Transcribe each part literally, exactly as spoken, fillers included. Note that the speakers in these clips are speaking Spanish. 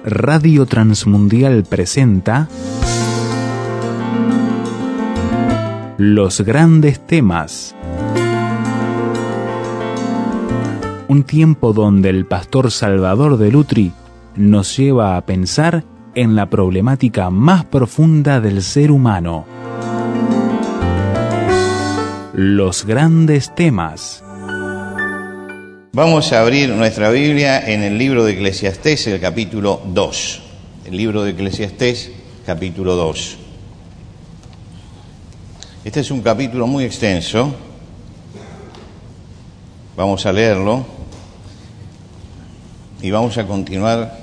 Radio Transmundial presenta Los Grandes Temas. Un tiempo donde el pastor Salvador de Lutri nos lleva a pensar en la problemática más profunda del ser humano. Los Grandes Temas. Vamos a abrir nuestra Biblia en el libro de Eclesiastés, el capítulo dos. El libro de Eclesiastés, capítulo dos. Este es un capítulo muy extenso. Vamos a leerlo y vamos a continuar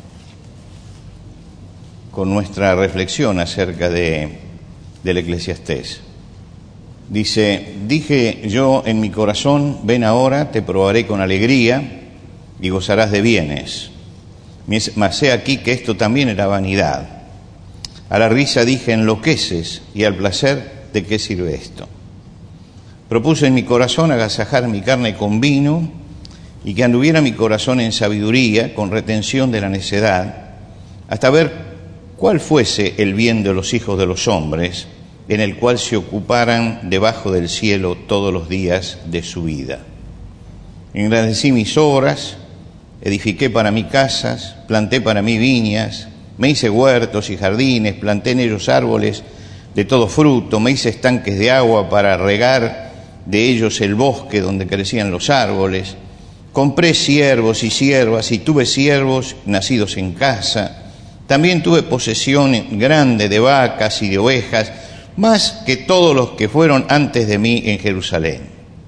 con nuestra reflexión acerca de, del Eclesiastés. Dice: dije yo en mi corazón, ven ahora, te probaré con alegría y gozarás de bienes. Mas he aquí que esto también era vanidad. A la risa dije, enloqueces, y al placer, ¿de qué sirve esto? Propuse en mi corazón agasajar mi carne con vino, y que anduviera mi corazón en sabiduría, con retención de la necedad, hasta ver cuál fuese el bien de los hijos de los hombres, en el cual se ocuparan debajo del cielo todos los días de su vida. Engrandecí mis obras, edifiqué para mí casas, planté para mí viñas, me hice huertos y jardines, planté en ellos árboles de todo fruto, me hice estanques de agua para regar de ellos el bosque donde crecían los árboles, compré siervos y siervas y tuve siervos nacidos en casa, también tuve posesión grande de vacas y de ovejas, más que todos los que fueron antes de mí en Jerusalén.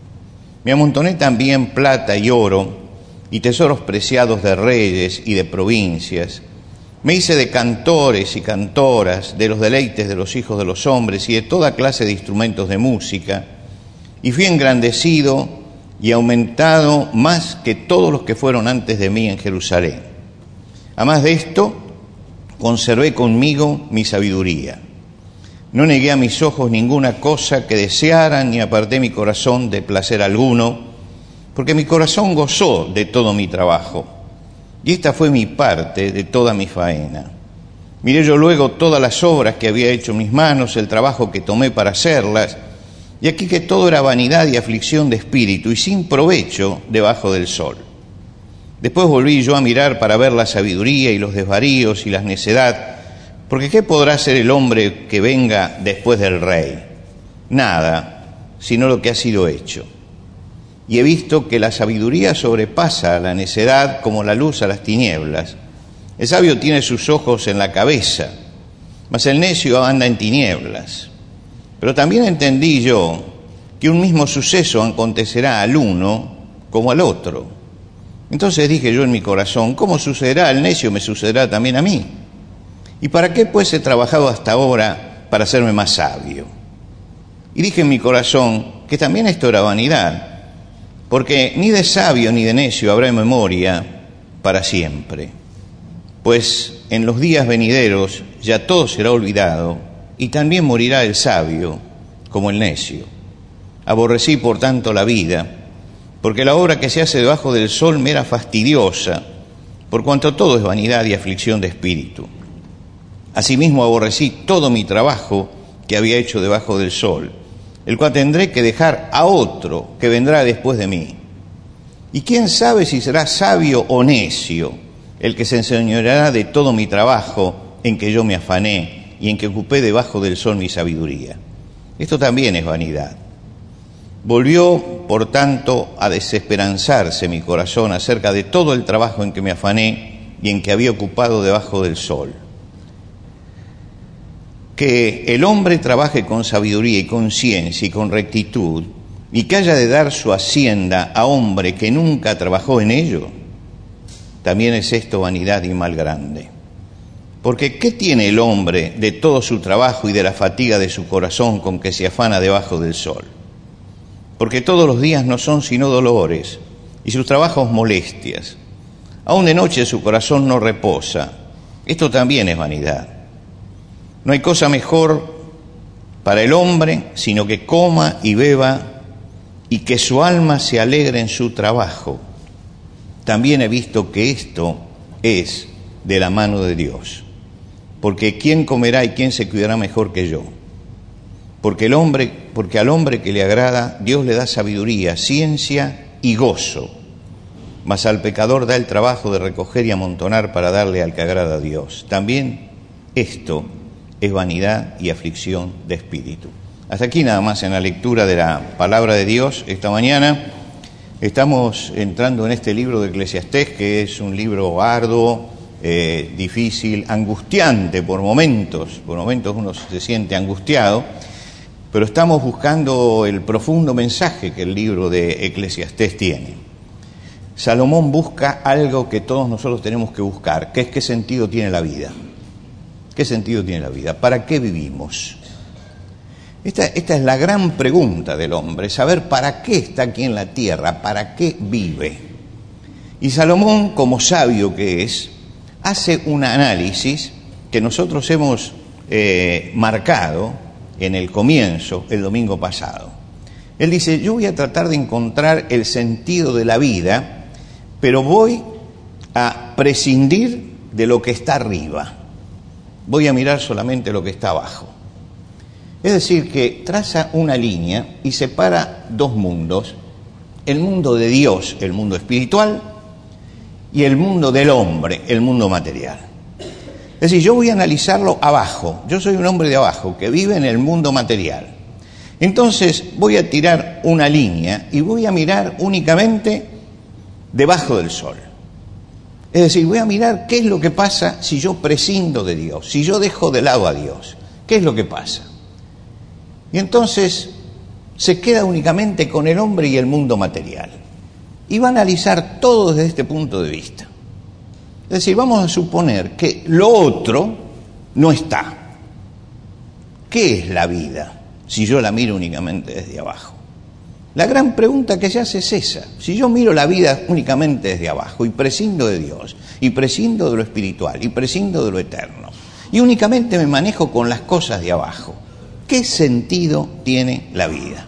Me amontoné también plata y oro, y tesoros preciados de reyes y de provincias. Me hice de cantores y cantoras, de los deleites de los hijos de los hombres, y de toda clase de instrumentos de música, y fui engrandecido y aumentado más que todos los que fueron antes de mí en Jerusalén. Además de esto, conservé conmigo mi sabiduría. No negué a mis ojos ninguna cosa que desearan, ni aparté mi corazón de placer alguno, porque mi corazón gozó de todo mi trabajo, y esta fue mi parte de toda mi faena. Miré yo luego todas las obras que había hecho mis manos, el trabajo que tomé para hacerlas, y aquí que todo era vanidad y aflicción de espíritu, y sin provecho debajo del sol. Después volví yo a mirar para ver la sabiduría y los desvaríos y la necedad, porque ¿qué podrá hacer el hombre que venga después del rey? Nada, sino lo que ha sido hecho. Y he visto que la sabiduría sobrepasa a la necedad como la luz a las tinieblas. El sabio tiene sus ojos en la cabeza, mas el necio anda en tinieblas. Pero también entendí yo que un mismo suceso acontecerá al uno como al otro. Entonces dije yo en mi corazón, ¿cómo sucederá al necio? Me sucederá también a mí. ¿Y para qué pues he trabajado hasta ahora para hacerme más sabio? Y dije en mi corazón que también esto era vanidad, porque ni de sabio ni de necio habrá memoria para siempre. Pues en los días venideros ya todo será olvidado, y también morirá el sabio como el necio. Aborrecí por tanto la vida, porque la obra que se hace debajo del sol me era fastidiosa, por cuanto todo es vanidad y aflicción de espíritu. Asimismo aborrecí todo mi trabajo que había hecho debajo del sol, el cual tendré que dejar a otro que vendrá después de mí. Y quién sabe si será sabio o necio el que se enseñoreará de todo mi trabajo en que yo me afané y en que ocupé debajo del sol mi sabiduría. Esto también es vanidad. Volvió, por tanto, a desesperanzarse mi corazón acerca de todo el trabajo en que me afané y en que había ocupado debajo del sol. Que el hombre trabaje con sabiduría y con ciencia y con rectitud, y que haya de dar su hacienda a hombre que nunca trabajó en ello, también es esto vanidad y mal grande. Porque ¿qué tiene el hombre de todo su trabajo y de la fatiga de su corazón con que se afana debajo del sol? Porque todos los días no son sino dolores, y sus trabajos molestias. Aún de noche su corazón no reposa. Esto también es vanidad. No hay cosa mejor para el hombre sino que coma y beba y que su alma se alegre en su trabajo. También he visto que esto es de la mano de Dios. Porque ¿quién comerá y quién se cuidará mejor que yo? Porque el hombre, porque al hombre que le agrada, Dios le da sabiduría, ciencia y gozo. Mas al pecador da el trabajo de recoger y amontonar para darle al que agrada a Dios. También esto es vanidad y aflicción de espíritu. Hasta aquí nada más en la lectura de la palabra de Dios esta mañana. Estamos entrando en este libro de Eclesiastés, que es un libro arduo, eh, difícil, angustiante por momentos. Por momentos uno se siente angustiado, pero estamos buscando el profundo mensaje que el libro de Eclesiastés tiene. Salomón busca algo que todos nosotros tenemos que buscar, que es qué sentido tiene la vida. ¿Qué sentido tiene la vida? ¿Para qué vivimos? Esta, esta es la gran pregunta del hombre, saber para qué está aquí en la tierra, para qué vive. Y Salomón, como sabio que es, hace un análisis que nosotros hemos eh, marcado en el comienzo, el domingo pasado. Él dice, yo voy a tratar de encontrar el sentido de la vida, pero voy a prescindir de lo que está arriba. Voy a mirar solamente lo que está abajo. Es decir, que traza una línea y separa dos mundos, el mundo de Dios, el mundo espiritual, y el mundo del hombre, el mundo material. Es decir, yo voy a analizarlo abajo, yo soy un hombre de abajo que vive en el mundo material. Entonces voy a tirar una línea y voy a mirar únicamente debajo del sol. Es decir, voy a mirar qué es lo que pasa si yo prescindo de Dios, si yo dejo de lado a Dios, qué es lo que pasa. Y entonces se queda únicamente con el hombre y el mundo material. Y va a analizar todo desde este punto de vista. Es decir, vamos a suponer que lo otro no está. ¿Qué es la vida si yo la miro únicamente desde abajo? La gran pregunta que se hace es esa. Si yo miro la vida únicamente desde abajo y prescindo de Dios, y prescindo de lo espiritual, y prescindo de lo eterno, y únicamente me manejo con las cosas de abajo, ¿qué sentido tiene la vida?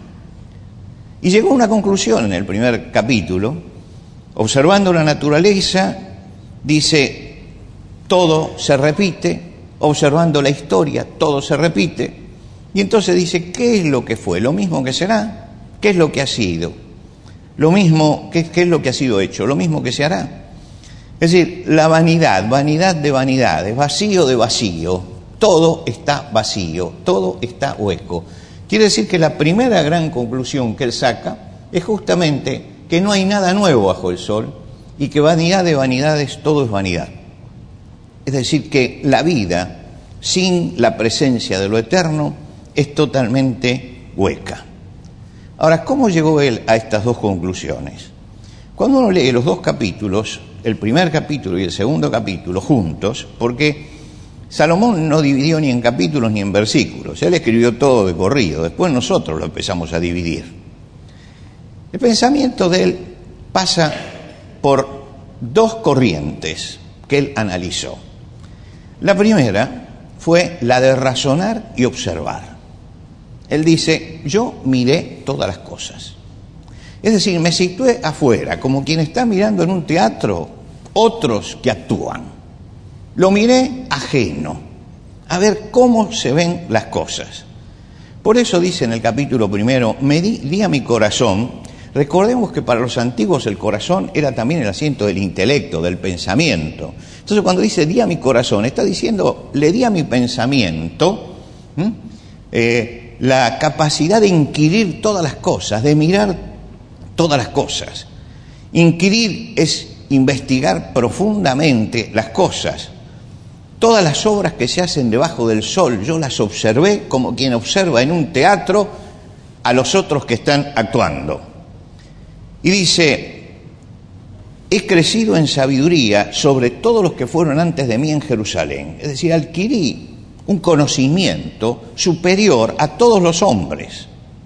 Y llegó a una conclusión en el primer capítulo, observando la naturaleza, dice, todo se repite, observando la historia, todo se repite, y entonces dice, ¿qué es lo que fue? Lo mismo que será, ¿qué es lo que ha sido? Lo mismo, ¿qué, qué es lo que ha sido hecho? Lo mismo que se hará. Es decir, la vanidad, vanidad de vanidades, vacío de vacío, todo está vacío, todo está hueco. Quiere decir que la primera gran conclusión que él saca es justamente que no hay nada nuevo bajo el sol y que vanidad de vanidades, todo es vanidad. Es decir, que la vida sin la presencia de lo eterno es totalmente hueca. Ahora, ¿cómo llegó él a estas dos conclusiones? Cuando uno lee los dos capítulos, el primer capítulo y el segundo capítulo juntos, porque Salomón no dividió ni en capítulos ni en versículos, él escribió todo de corrido, después nosotros lo empezamos a dividir. El pensamiento de él pasa por dos corrientes que él analizó. La primera fue la de razonar y observar. Él dice, yo miré todas las cosas. Es decir, me situé afuera, como quien está mirando en un teatro otros que actúan. Lo miré ajeno, a ver cómo se ven las cosas. Por eso dice en el capítulo primero, me di, di a mi corazón. Recordemos que para los antiguos el corazón era también el asiento del intelecto, del pensamiento. Entonces cuando dice di a mi corazón, está diciendo, le di a mi pensamiento eh, la capacidad de inquirir todas las cosas, de mirar todas las cosas. Inquirir es investigar profundamente las cosas. Todas las obras que se hacen debajo del sol, yo las observé como quien observa en un teatro a los otros que están actuando. Y dice, he crecido en sabiduría sobre todos los que fueron antes de mí en Jerusalén. Es decir, adquirí un conocimiento superior a todos los hombres,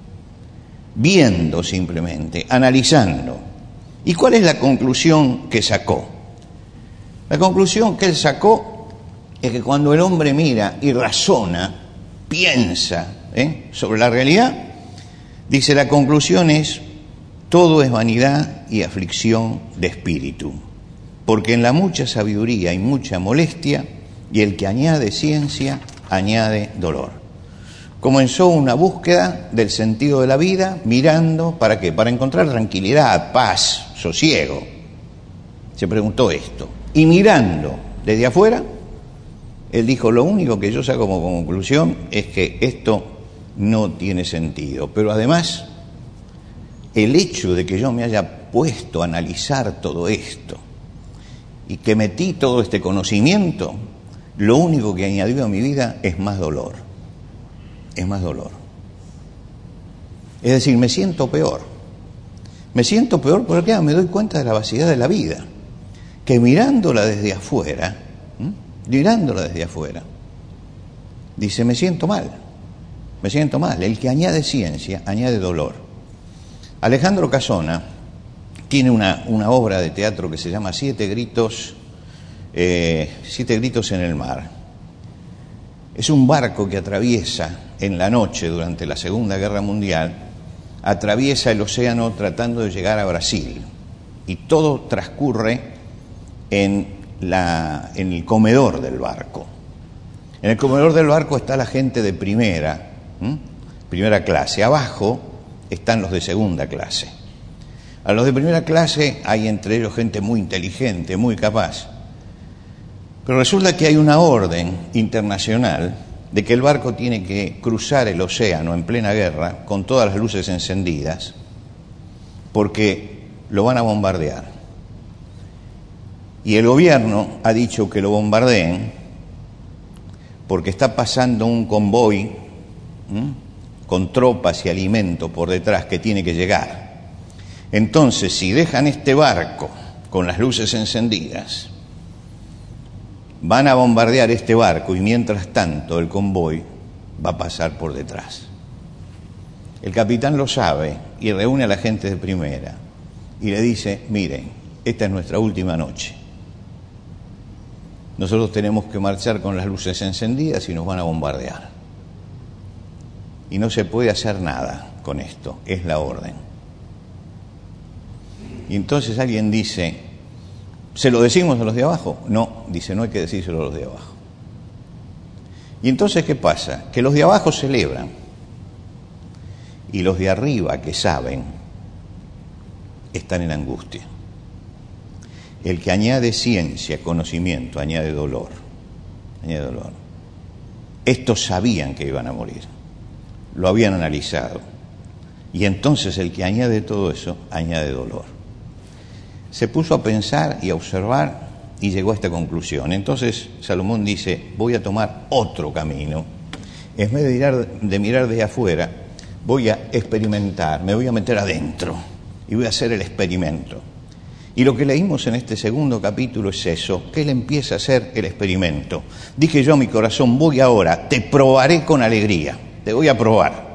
viendo simplemente, analizando. ¿Y cuál es la conclusión que sacó? La conclusión que él sacó es que cuando el hombre mira y razona, piensa ¿eh? sobre la realidad, dice la conclusión es, todo es vanidad y aflicción de espíritu. porque en la mucha sabiduría hay mucha molestia, y el que añade ciencia añade dolor. Comenzó una búsqueda del sentido de la vida, mirando, ¿para qué? Para encontrar tranquilidad, paz, sosiego. Se preguntó esto. Y mirando desde afuera, él dijo, lo único que yo saco como conclusión es que esto no tiene sentido. Pero además, el hecho de que yo me haya puesto a analizar todo esto y que metí todo este conocimiento, lo único que añadió a mi vida es más dolor. Es más dolor. Es decir, me siento peor. Me siento peor porque me doy cuenta de la vaciedad de la vida. Que mirándola desde afuera, ¿m? mirándola desde afuera, dice, me siento mal. Me siento mal. El que añade ciencia, añade dolor. Alejandro Casona tiene una, una obra de teatro que se llama Siete Gritos, eh, Siete Gritos en el Mar. Es un barco que atraviesa en la noche durante la Segunda Guerra Mundial, atraviesa el océano tratando de llegar a Brasil. Y todo transcurre en, la, en el comedor del barco. En el comedor del barco está la gente de primera, ¿m? primera clase. Abajo están los de segunda clase. A los de primera clase hay entre ellos gente muy inteligente, muy capaz. Pero resulta que hay una orden internacional de que el barco tiene que cruzar el océano en plena guerra con todas las luces encendidas porque lo van a bombardear. Y el gobierno ha dicho que lo bombardeen porque está pasando un convoy ¿m? con tropas y alimento por detrás que tiene que llegar. Entonces, si dejan este barco con las luces encendidas, van a bombardear este barco y mientras tanto el convoy va a pasar por detrás. El capitán lo sabe y reúne a la gente de primera y le dice, miren, esta es nuestra última noche. Nosotros tenemos que marchar con las luces encendidas y nos van a bombardear. Y no se puede hacer nada con esto, es la orden. Y entonces alguien dice, ¿se lo decimos a los de abajo? No, dice, no hay que decírselo a los de abajo. Y entonces, ¿qué pasa? Que los de abajo celebran y los de arriba, que saben, están en angustia. El que añade ciencia, conocimiento, añade dolor. Añade dolor. Estos sabían que iban a morir. Lo habían analizado. Y entonces el que añade todo eso, añade dolor. Se puso a pensar y a observar y llegó a esta conclusión. Entonces Salomón dice, voy a tomar otro camino. En vez de mirar, de mirar desde afuera, voy a experimentar, me voy a meter adentro y voy a hacer el experimento. Y lo que leímos en este segundo capítulo es eso, que él empieza a hacer el experimento. Dije yo a mi corazón, voy ahora, te probaré con alegría, te voy a probar.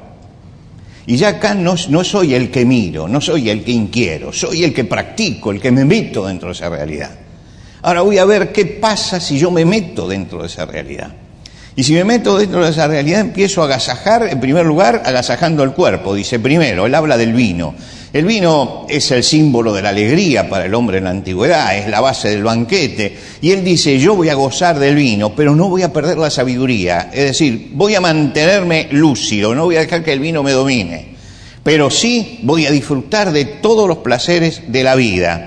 Y ya acá no, no soy el que miro, no soy el que inquiero, soy el que practico, el que me meto dentro de esa realidad. Ahora voy a ver qué pasa si yo me meto dentro de esa realidad. Y si me meto dentro de esa realidad, empiezo a agasajar, en primer lugar, agasajando el cuerpo. Dice primero, él habla del vino. El vino es el símbolo de la alegría para el hombre en la antigüedad, es la base del banquete. Y él dice, yo voy a gozar del vino, pero no voy a perder la sabiduría. Es decir, voy a mantenerme lúcido, no voy a dejar que el vino me domine. Pero sí voy a disfrutar de todos los placeres de la vida.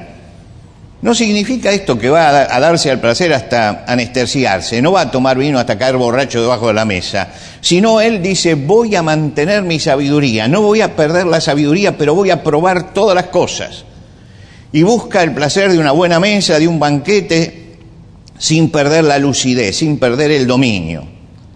No significa esto que va a darse al placer hasta anestesiarse, no va a tomar vino hasta caer borracho debajo de la mesa, sino él dice, voy a mantener mi sabiduría, no voy a perder la sabiduría, pero voy a probar todas las cosas. Y busca el placer de una buena mesa, de un banquete, sin perder la lucidez, sin perder el dominio.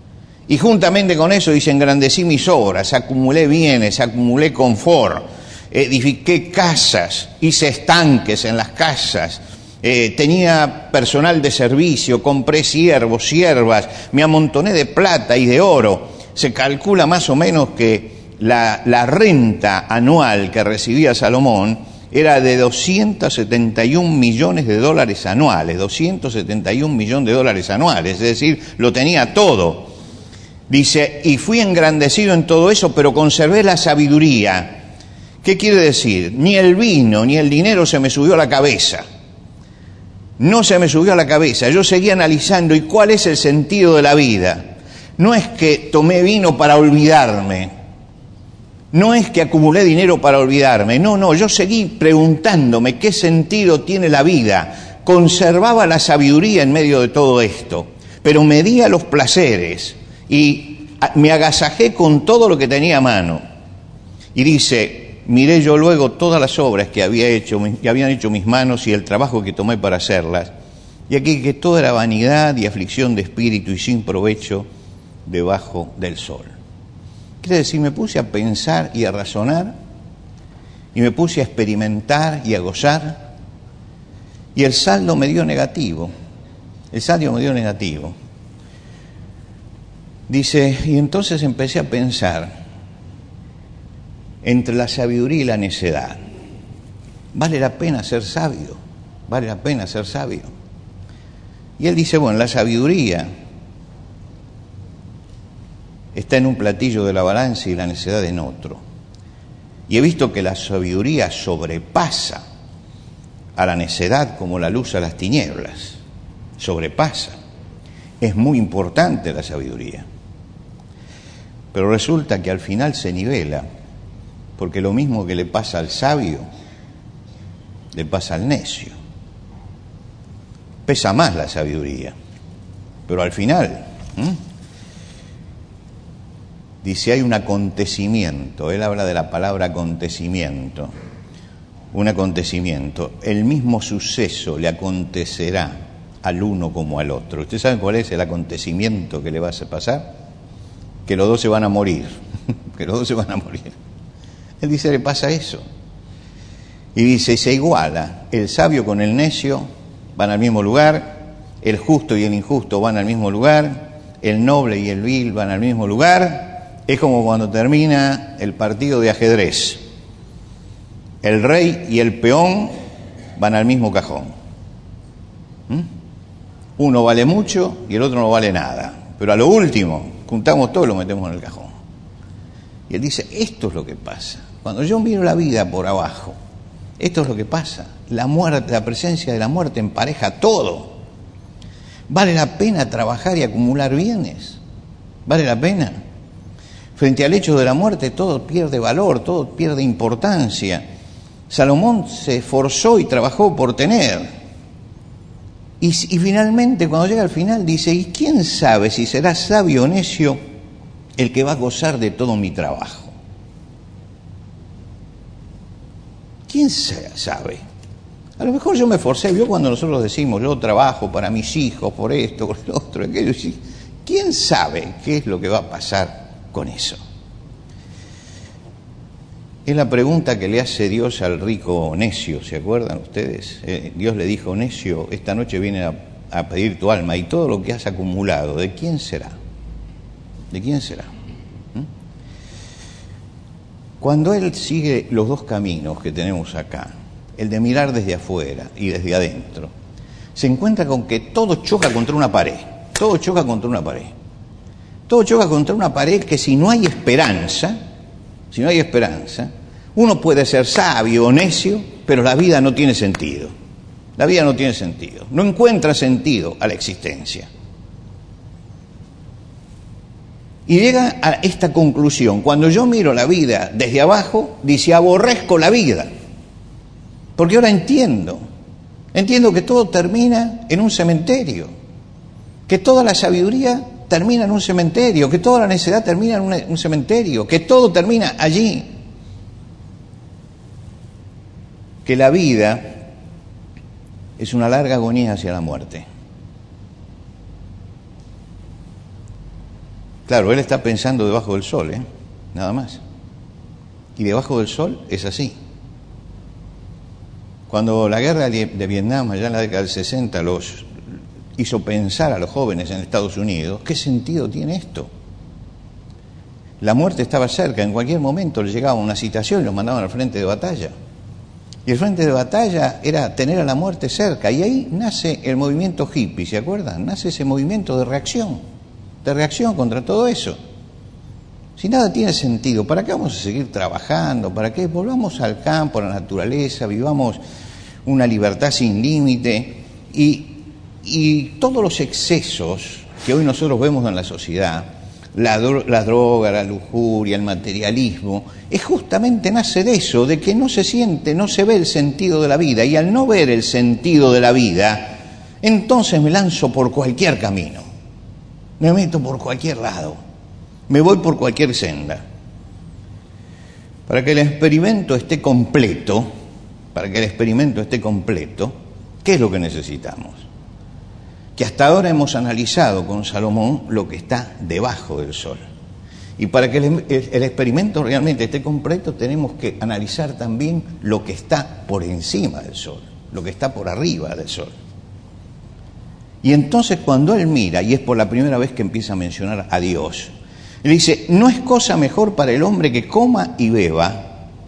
Y juntamente con eso dice, engrandecí mis obras, acumulé bienes, acumulé confort, edifiqué casas, hice estanques en las casas, eh, tenía personal de servicio, compré siervos, siervas, me amontoné de plata y de oro. Se calcula más o menos que la, la renta anual que recibía Salomón era de doscientos setenta y un millones de dólares anuales, doscientos setenta y un millones de dólares anuales, es decir, lo tenía todo. Dice, y fui engrandecido en todo eso, pero conservé la sabiduría. ¿Qué quiere decir? Ni el vino ni el dinero se me subió a la cabeza. no se me subió a la cabeza. Yo seguía analizando, ¿y cuál es el sentido de la vida? No es que tomé vino para olvidarme, no es que acumulé dinero para olvidarme, no, no, yo seguí preguntándome qué sentido tiene la vida. Conservaba la sabiduría en medio de todo esto, pero medía los placeres y me agasajé con todo lo que tenía a mano. Y dice, miré yo luego todas las obras que había hecho, que habían hecho mis manos y el trabajo que tomé para hacerlas, y aquí que todo era vanidad y aflicción de espíritu y sin provecho debajo del sol. Quiere decir, me puse a pensar y a razonar, y me puse a experimentar y a gozar, y el saldo me dio negativo, el saldo me dio negativo. Dice, y entonces empecé a pensar entre la sabiduría y la necedad. ¿Vale la pena ser sabio? ¿Vale la pena ser sabio? Y él dice, bueno, la sabiduría está en un platillo de la balanza y la necedad en otro. Y he visto que la sabiduría sobrepasa a la necedad como la luz a las tinieblas. Sobrepasa. Es muy importante la sabiduría. Pero resulta que al final se nivela, porque lo mismo que le pasa al sabio, le pasa al necio. Pesa más la sabiduría, pero al final, ¿eh? dice, hay un acontecimiento, él habla de la palabra acontecimiento, un acontecimiento, el mismo suceso le acontecerá al uno como al otro. ¿Usted sabe cuál es el acontecimiento que le va a pasar? Que los dos se van a morir, que los dos se van a morir. Él dice, le pasa eso. Y dice, se iguala, el sabio con el necio van al mismo lugar, el justo y el injusto van al mismo lugar, el noble y el vil van al mismo lugar. Es como cuando termina el partido de ajedrez. El rey y el peón van al mismo cajón. ¿Mm? Uno vale mucho y el otro no vale nada. Pero a lo último, juntamos todo y lo metemos en el cajón. Y él dice, esto es lo que pasa. Cuando yo miro la vida por abajo, esto es lo que pasa. La muerte, la presencia de la muerte empareja todo. ¿Vale la pena trabajar y acumular bienes? ¿Vale la pena? Frente al hecho de la muerte todo pierde valor, todo pierde importancia. Salomón se esforzó y trabajó por tener. Y, y finalmente, cuando llega al final, dice, ¿y quién sabe si será sabio o necio el que va a gozar de todo mi trabajo? ¿Quién sabe? A lo mejor yo me esforcé, vio cuando nosotros decimos, yo trabajo para mis hijos, por esto, por lo otro, aquello. ¿Quién sabe qué es lo que va a pasar con eso? Es la pregunta que le hace Dios al rico necio, ¿se acuerdan ustedes? Eh, Dios le dijo, necio, esta noche viene a, a pedir tu alma y todo lo que has acumulado, ¿de quién será? ¿De quién será? ¿Mm? Cuando él sigue los dos caminos que tenemos acá, el de mirar desde afuera y desde adentro, se encuentra con que todo choca contra una pared, todo choca contra una pared, todo choca contra una pared que si no hay esperanza, si no hay esperanza, uno puede ser sabio o necio, pero la vida no tiene sentido, la vida no tiene sentido, no encuentra sentido a la existencia. Y llega a esta conclusión, cuando yo miro la vida desde abajo, dice, aborrezco la vida. Porque ahora entiendo, entiendo que todo termina en un cementerio, que toda la sabiduría termina en un cementerio, que toda la necedad termina en un, un cementerio, que todo termina allí. Que la vida es una larga agonía hacia la muerte. Claro, él está pensando debajo del sol, ¿eh? Nada más. Y debajo del sol es así. Cuando la guerra de Vietnam, allá en la década del sesenta, los hizo pensar a los jóvenes en Estados Unidos, ¿qué sentido tiene esto? La muerte estaba cerca, en cualquier momento les llegaba una citación y los mandaban al frente de batalla. Y el frente de batalla era tener a la muerte cerca. Y ahí nace el movimiento hippie, ¿se acuerdan? Nace ese movimiento de reacción, de reacción contra todo eso. Si nada tiene sentido, ¿para qué vamos a seguir trabajando? ¿Para qué? Volvamos al campo, a la naturaleza, vivamos una libertad sin límite Y, y todos los excesos que hoy nosotros vemos en la sociedad, la, la droga, la lujuria, el materialismo, es justamente nace de eso, de que no se siente, no se ve el sentido de la vida. Y al no ver el sentido de la vida, entonces me lanzo por cualquier camino, me meto por cualquier lado, me voy por cualquier senda. Para que el experimento esté completo, para que el experimento esté completo, ¿qué es lo que necesitamos? Que hasta ahora hemos analizado con Salomón lo que está debajo del sol. Y para que el, el, el experimento realmente esté completo, tenemos que analizar también lo que está por encima del sol, lo que está por arriba del sol. Y entonces cuando él mira, y es por la primera vez que empieza a mencionar a Dios, él dice, no es cosa mejor para el hombre que coma y beba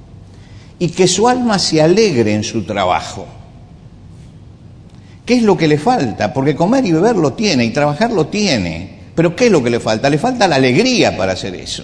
y que su alma se alegre en su trabajo. ¿Qué es lo que le falta? Porque comer y beber lo tiene y trabajar lo tiene. Pero ¿qué es lo que le falta? Le falta la alegría para hacer eso.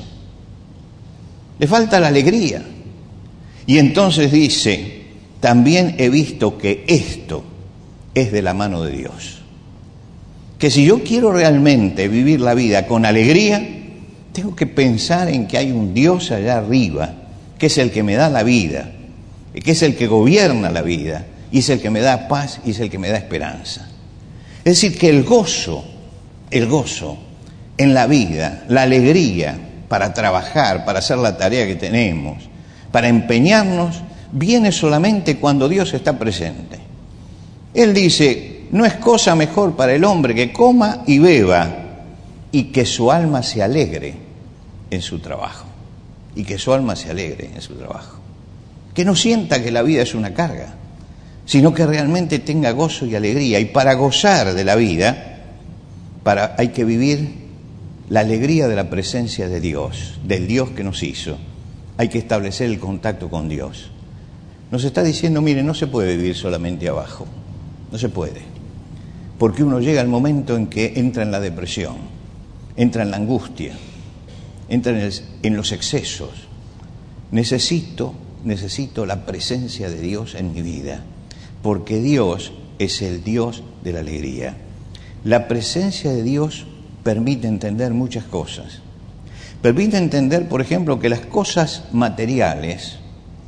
Le falta la alegría. Y entonces dice, también he visto que esto es de la mano de Dios. Que si yo quiero realmente vivir la vida con alegría, tengo que pensar en que hay un Dios allá arriba, que es el que me da la vida, que es el que gobierna la vida, y es el que me da paz y es el que me da esperanza. Es decir, que el gozo, el gozo en la vida, la alegría para trabajar, para hacer la tarea que tenemos, para empeñarnos, viene solamente cuando Dios está presente. Él dice, no es cosa mejor para el hombre que coma y beba y que su alma se alegre en su trabajo. Y que su alma se alegre en su trabajo. Que no sienta que la vida es una carga, sino que realmente tenga gozo y alegría. Y para gozar de la vida, para, hay que vivir la alegría de la presencia de Dios, del Dios que nos hizo. Hay que establecer el contacto con Dios. Nos está diciendo, mire, no se puede vivir solamente abajo, no se puede. Porque uno llega al momento en que entra en la depresión, entra en la angustia, entra en, el, en los excesos. Necesito, necesito la presencia de Dios en mi vida. Porque Dios es el Dios de la alegría. La presencia de Dios permite entender muchas cosas. Permite entender, por ejemplo, que las cosas materiales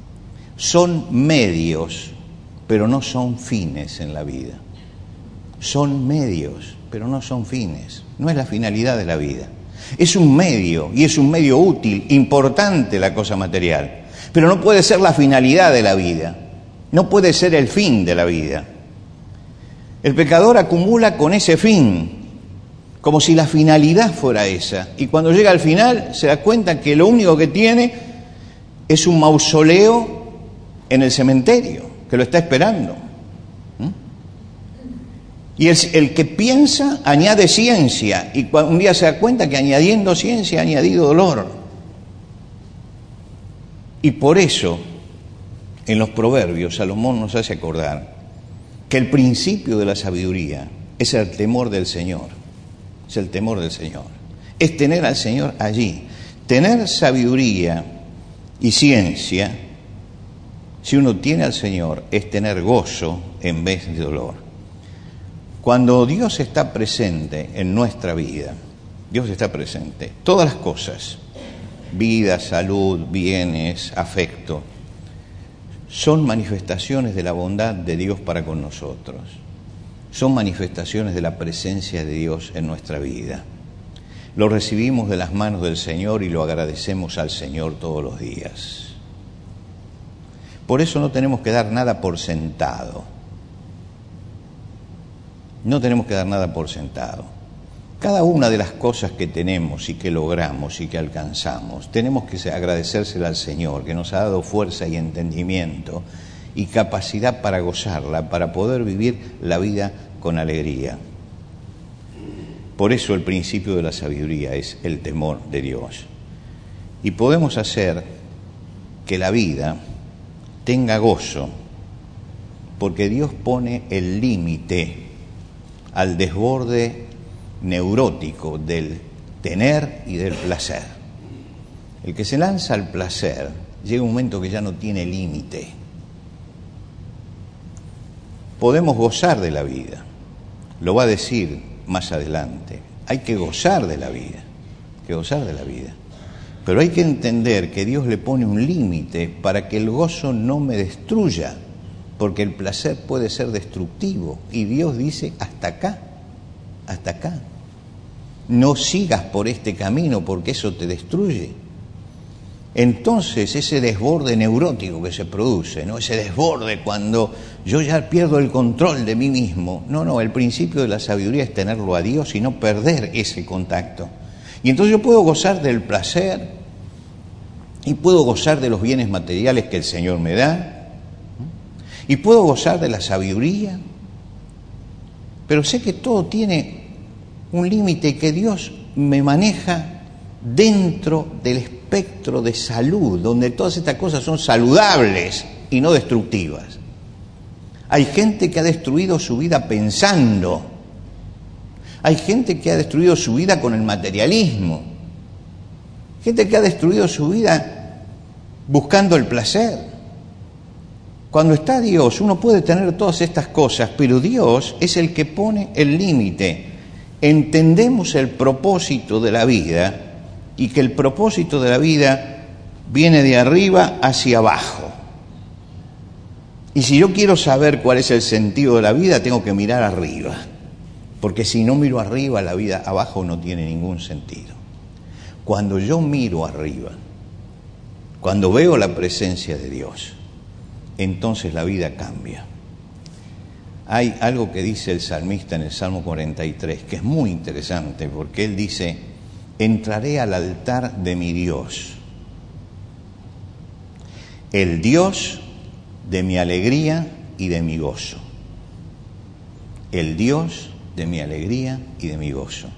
son medios, pero no son fines en la vida. Son medios, pero no son fines. No es la finalidad de la vida. Es un medio, y es un medio útil, importante la cosa material. Pero no puede ser la finalidad de la vida. No puede ser el fin de la vida. El pecador acumula con ese fin, como si la finalidad fuera esa. Y cuando llega al final se da cuenta que lo único que tiene es un mausoleo en el cementerio, que lo está esperando. ¿Mm? Y el, el que piensa añade ciencia, y un día se da cuenta que añadiendo ciencia ha añadido dolor. Y por eso, en los proverbios, Salomón nos hace acordar que el principio de la sabiduría es el temor del Señor. Es el temor del Señor. Es tener al Señor allí. Tener sabiduría y ciencia, si uno tiene al Señor, es tener gozo en vez de dolor. Cuando Dios está presente en nuestra vida, Dios está presente, todas las cosas, vida, salud, bienes, afecto, son manifestaciones de la bondad de Dios para con nosotros. Son manifestaciones de la presencia de Dios en nuestra vida. Lo recibimos de las manos del Señor y lo agradecemos al Señor todos los días. Por eso no tenemos que dar nada por sentado. No tenemos que dar nada por sentado. Cada una de las cosas que tenemos y que logramos y que alcanzamos, tenemos que agradecérsela al Señor, que nos ha dado fuerza y entendimiento y capacidad para gozarla, para poder vivir la vida con alegría. Por eso el principio de la sabiduría es el temor de Dios. Y podemos hacer que la vida tenga gozo, porque Dios pone el límite al desborde neurótico del tener y del placer. El que se lanza al placer llega un momento que ya no tiene límite. podemos gozar de la vida. Lo va a decir más adelante. Hay que gozar de la vida, hay que gozar de la vida. Pero hay que entender que Dios le pone un límite para que el gozo no me destruya, porque el placer puede ser destructivo. Y Dios dice, hasta acá, hasta acá. No sigas por este camino porque eso te destruye. Entonces ese desborde neurótico que se produce, ¿no? Ese desborde cuando yo ya pierdo el control de mí mismo. No, no, el principio de la sabiduría es tenerlo a Dios y no perder ese contacto. Y entonces yo puedo gozar del placer y puedo gozar de los bienes materiales que el Señor me da y puedo gozar de la sabiduría, pero sé que todo tiene un límite y que Dios me maneja dentro del espectro de salud, donde todas estas cosas son saludables y no destructivas. Hay gente que ha destruido su vida pensando. Hay gente que ha destruido su vida con el materialismo. Gente que ha destruido su vida buscando el placer. Cuando está Dios, uno puede tener todas estas cosas, pero Dios es el que pone el límite. Entendemos el propósito de la vida y que el propósito de la vida viene de arriba hacia abajo. Y si yo quiero saber cuál es el sentido de la vida, tengo que mirar arriba. Porque si no miro arriba, la vida abajo no tiene ningún sentido. Cuando yo miro arriba, cuando veo la presencia de Dios, entonces la vida cambia. Hay algo que dice el salmista en el Salmo cuarenta y tres, que es muy interesante, porque él dice, entraré al altar de mi Dios, el Dios de mi alegría y de mi gozo. El Dios de mi alegría y de mi gozo.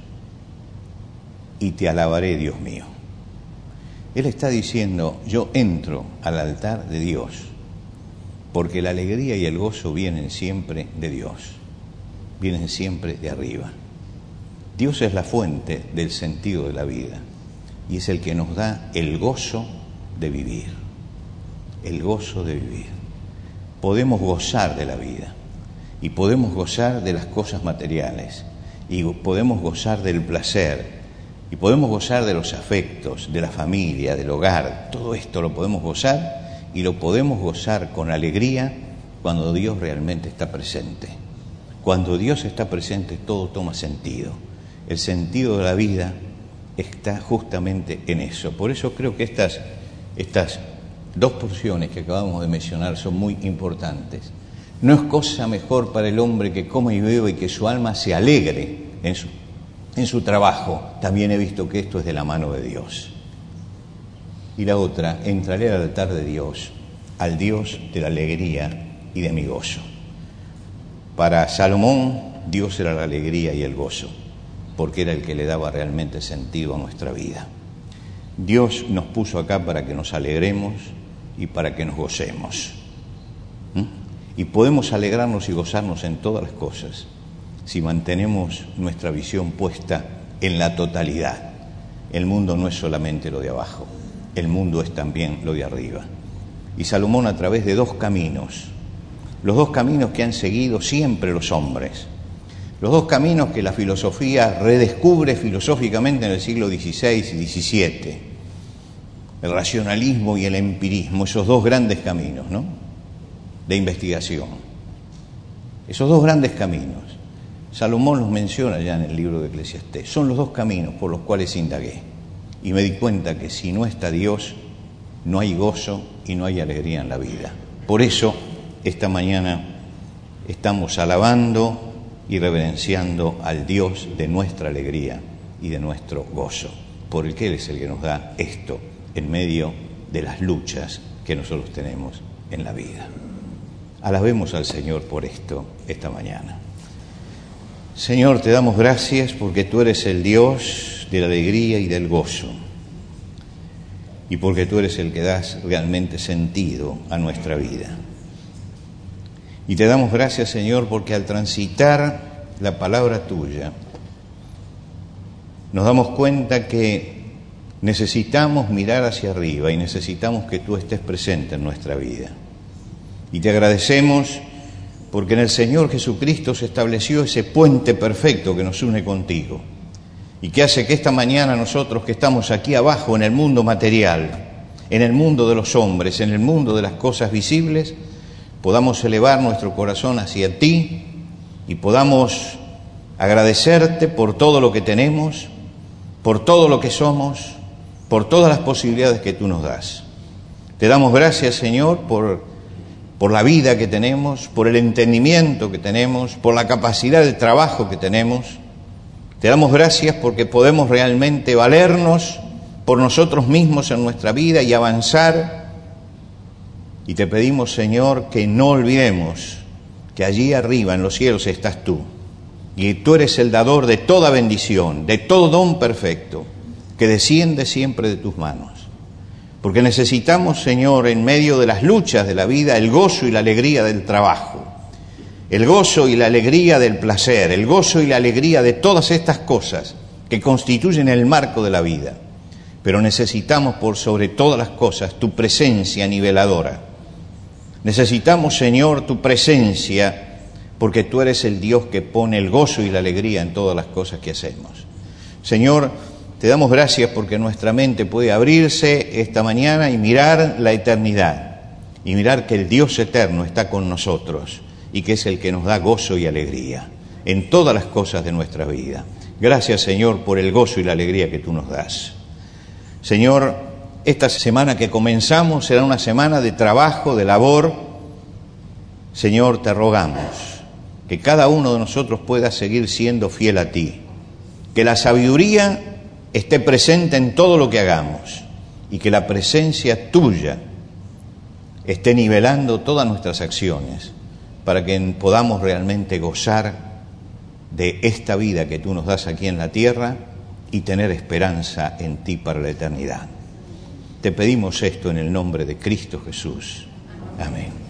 Y te alabaré, Dios mío. Él está diciendo, yo entro al altar de Dios, porque la alegría y el gozo vienen siempre de Dios, vienen siempre de arriba. Dios es la fuente del sentido de la vida y es el que nos da el gozo de vivir, el gozo de vivir. Podemos gozar de la vida y podemos gozar de las cosas materiales y podemos gozar del placer y podemos gozar de los afectos, de la familia, del hogar. Todo esto lo podemos gozar y lo podemos gozar con alegría cuando Dios realmente está presente. Cuando Dios está presente, todo toma sentido. El sentido de la vida está justamente en eso. Por eso creo que estas, estas dos porciones que acabamos de mencionar son muy importantes. No es cosa mejor para el hombre que coma y beba y que su alma se alegre en su, en su trabajo. También he visto que esto es de la mano de Dios. Y la otra, entraré al altar de Dios, al Dios de la alegría y de mi gozo. Para Salomón, Dios era la alegría y el gozo, porque era el que le daba realmente sentido a nuestra vida. Dios nos puso acá para que nos alegremos y para que nos gocemos. ¿Mm? Y podemos alegrarnos y gozarnos en todas las cosas si mantenemos nuestra visión puesta en la totalidad. El mundo no es solamente lo de abajo. El mundo es también lo de arriba. Y Salomón, a través de dos caminos, los dos caminos que han seguido siempre los hombres, los dos caminos que la filosofía redescubre filosóficamente en el siglo dieciséis y diecisiete, el racionalismo y el empirismo, esos dos grandes caminos, ¿no?, de investigación. Esos dos grandes caminos, Salomón los menciona ya en el libro de Eclesiastés, son los dos caminos por los cuales indagué. Y me di cuenta que si no está Dios, no hay gozo y no hay alegría en la vida. Por eso, esta mañana estamos alabando y reverenciando al Dios de nuestra alegría y de nuestro gozo, porque Él es el que nos da esto en medio de las luchas que nosotros tenemos en la vida. Alabemos al Señor por esto esta mañana. Señor, te damos gracias porque tú eres el Dios de la alegría y del gozo, y porque tú eres el que das realmente sentido a nuestra vida. Y te damos gracias, Señor, porque al transitar la palabra tuya, nos damos cuenta que necesitamos mirar hacia arriba y necesitamos que tú estés presente en nuestra vida. Y te agradecemos porque en el Señor Jesucristo se estableció ese puente perfecto que nos une contigo y que hace que esta mañana nosotros que estamos aquí abajo en el mundo material, en el mundo de los hombres, en el mundo de las cosas visibles, podamos elevar nuestro corazón hacia ti y podamos agradecerte por todo lo que tenemos, por todo lo que somos, por todas las posibilidades que tú nos das. Te damos gracias, Señor, por, por la vida que tenemos, por el entendimiento que tenemos, por la capacidad de trabajo que tenemos. Te damos gracias porque podemos realmente valernos por nosotros mismos en nuestra vida y avanzar. Y te pedimos, Señor, que no olvidemos que allí arriba en los cielos estás tú. Y tú eres el dador de toda bendición, de todo don perfecto, que desciende siempre de tus manos. Porque necesitamos, Señor, en medio de las luchas de la vida, el gozo y la alegría del trabajo, el gozo y la alegría del placer, el gozo y la alegría de todas estas cosas que constituyen el marco de la vida. Pero necesitamos, por sobre todas las cosas, tu presencia niveladora. Necesitamos, Señor, tu presencia, porque tú eres el Dios que pone el gozo y la alegría en todas las cosas que hacemos. Señor, te damos gracias porque nuestra mente puede abrirse esta mañana y mirar la eternidad, y mirar que el Dios eterno está con nosotros y que es el que nos da gozo y alegría en todas las cosas de nuestra vida. Gracias, Señor, por el gozo y la alegría que tú nos das. Señor, esta semana que comenzamos será una semana de trabajo, de labor. Señor, te rogamos que cada uno de nosotros pueda seguir siendo fiel a ti, que la sabiduría esté presente en todo lo que hagamos y que la presencia tuya esté nivelando todas nuestras acciones para que podamos realmente gozar de esta vida que tú nos das aquí en la tierra y tener esperanza en ti para la eternidad. Te pedimos esto en el nombre de Cristo Jesús. Amén.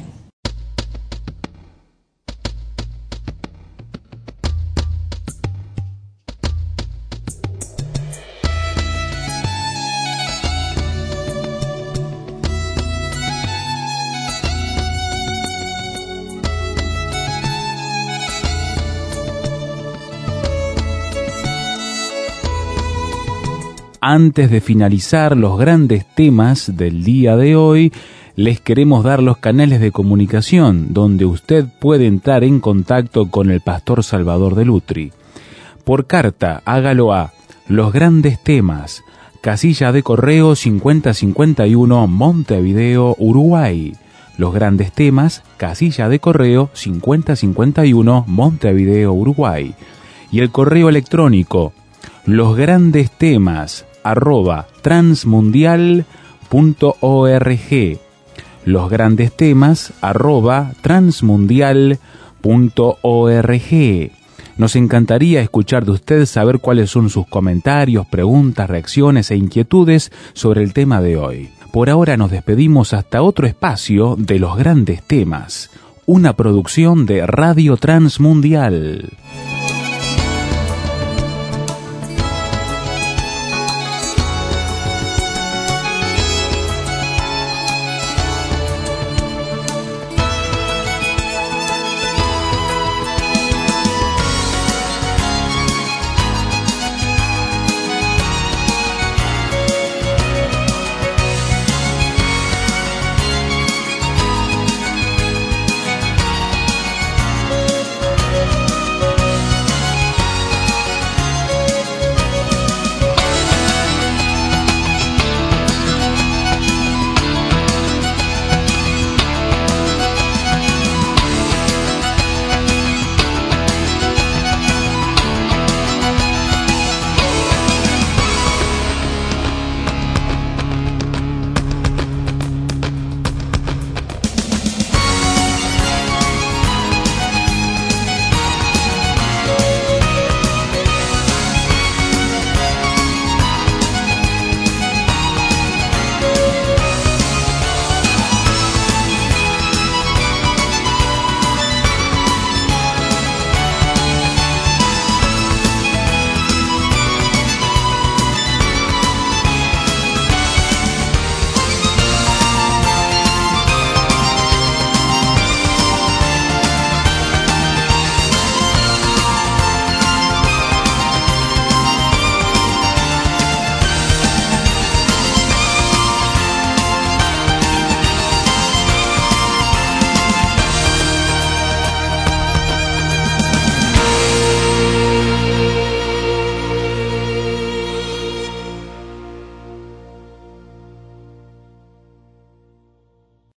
Antes de finalizar los grandes temas del día de hoy, les queremos dar los canales de comunicación donde usted puede entrar en contacto con el pastor Salvador de Lutri. Por carta, hágalo a Los Grandes Temas, casilla de correo cincuenta cincuenta y uno, Montevideo, Uruguay. Los Grandes Temas, casilla de correo cincuenta cincuenta y uno, Montevideo, Uruguay. Y el correo electrónico, Los Grandes Temas, arroba transmundial punto org. Los Grandes Temas, arroba transmundial punto org. Nos encantaría escuchar de usted, saber cuáles son sus comentarios, preguntas, reacciones e inquietudes sobre el tema de hoy. Por ahora nos despedimos hasta otro espacio de Los Grandes Temas, una producción de Radio Transmundial.